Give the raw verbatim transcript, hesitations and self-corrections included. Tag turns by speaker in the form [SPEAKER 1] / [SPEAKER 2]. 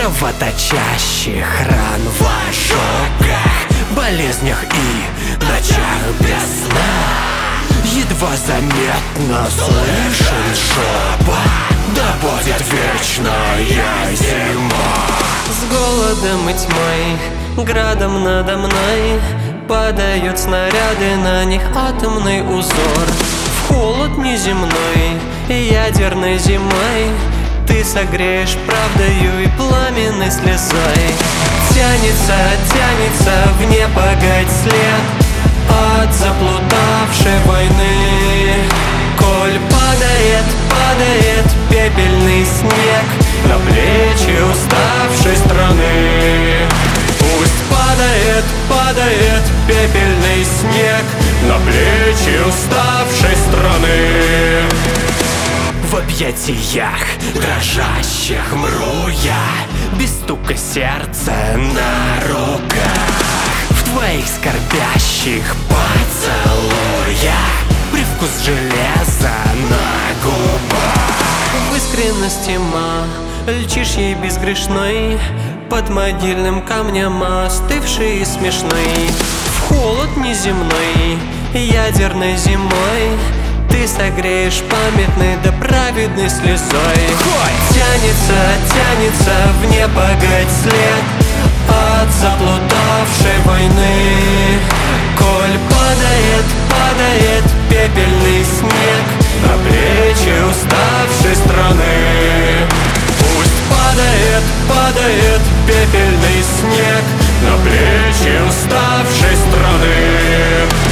[SPEAKER 1] кровоточащих ран в ожогах, болезнях и ночах без сна. Едва заметно слышен шепот: да будет вечная зима.
[SPEAKER 2] С голодом и тьмой, градом надо мной, падают снаряды, на них атомный узор. В холод неземной и ядерной зимой ты согреешь правдою и пламенной слезой. Тянется, тянется в непогодь след от заплутавшей войны. Коль падает, падает пепельный снег на плечи уставшей страны. Пусть падает, падает пепельный снег на плечи уставшей страны.
[SPEAKER 1] В объятиях дрожащих мру я, без стука сердца на руках. В твоих скорбящих поцелуях привкус железа на губах.
[SPEAKER 2] В искренности ма, льчишь ей безгрешной, под могильным камнем остывший и смешной. В холод неземной, ядерной зимой ты согреешь памятной да праведной слезой. Тянется, тянется в непогодь след от заплутавшей войны. Коль падает, падает пепельный снег на плечи уставшей страны. Пусть падает, падает пепельный снег на плечи уставшей страны.